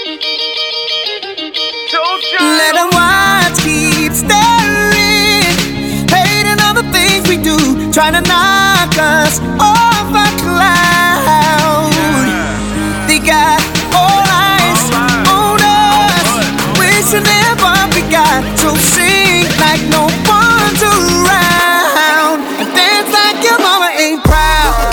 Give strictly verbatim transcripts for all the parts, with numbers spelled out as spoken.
Let them watch keep staring, hating on the things we do, trying to knock us off our cloud. They got all eyes on us, wishing never we got. So sing like no one's around, and dance like your mama ain't proud.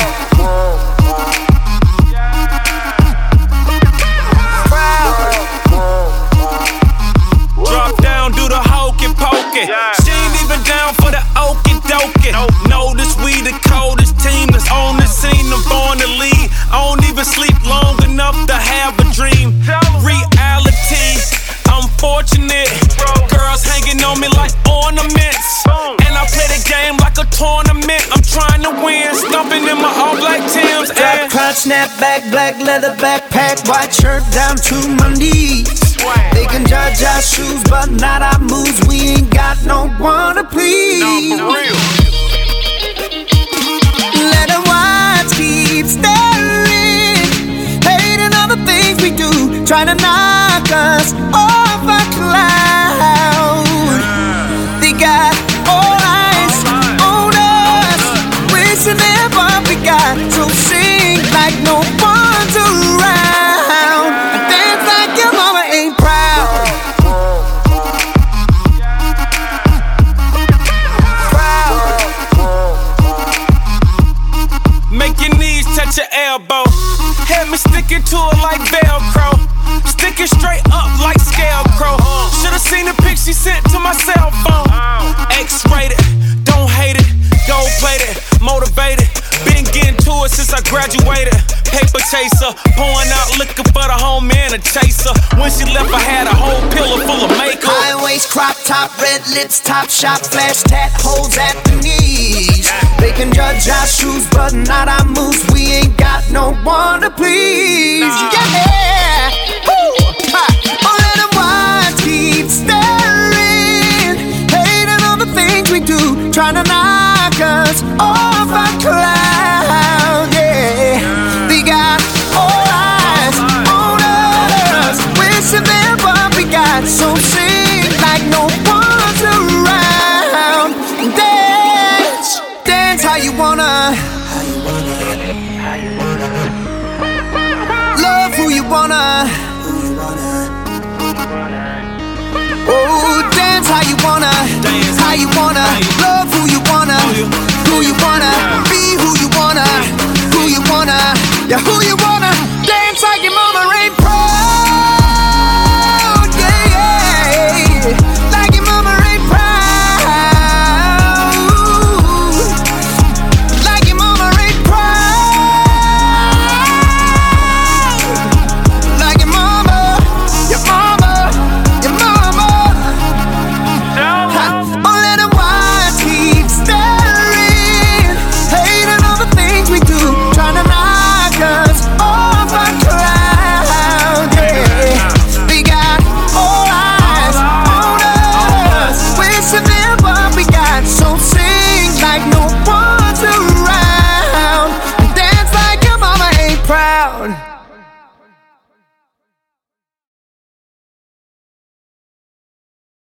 Drop down, do the hokey pokey. She ain't even down for the okie dokie. Notice we the coldest team that's on the scene. I'm born to lead. I don't even sleep long enough to have a dream. Reality, I'm fortunate. Girls hanging on me like ornaments, and I play the game like a tournament. I'm trying to win, stomping in my all black Timbs. Black crotch, snapback, black leather backpack, white shirt down to my knees. They can judge our shoes, but not our moves. We ain't got no one to please. No, for real. Let them watch keep staring, hating on the things we do, trying to knock us off our cloud. They got all eyes on us, wishing never we got. So sing like no one's around, and dance like your mama ain't proud. Make your knees touch your elbow. Had me sticking to it like Velcro. Sticking straight up like Scarecrow. Should've seen the pic she sent to my cell phone. X-rated, don't hate it. Gold plated, motivated. Been getting to it since I graduated. Paper chaser, pouring out liquor for the home and a chaser. When she left, I had a whole pillow full of makeup. High waist, crop top, red lips, top shop, flash tat, holes at the knees. They can judge our shoes, but not our moves. We ain't got no one to please. Nah. Yeah, woo, ha. Oh, let them watch keep staring, hating on the things we do, trying to knock us off our cloud. Yeah, they got all eyes on us, wishing them what we got. So sing like no one's around. Dance, dance how you wanna. Love who you wanna. Oh, dance how you wanna. How you wanna. Love who you wanna. Who you wanna. Be who you wanna. Who you wanna. Yeah, who you wanna. Dance like you wanna.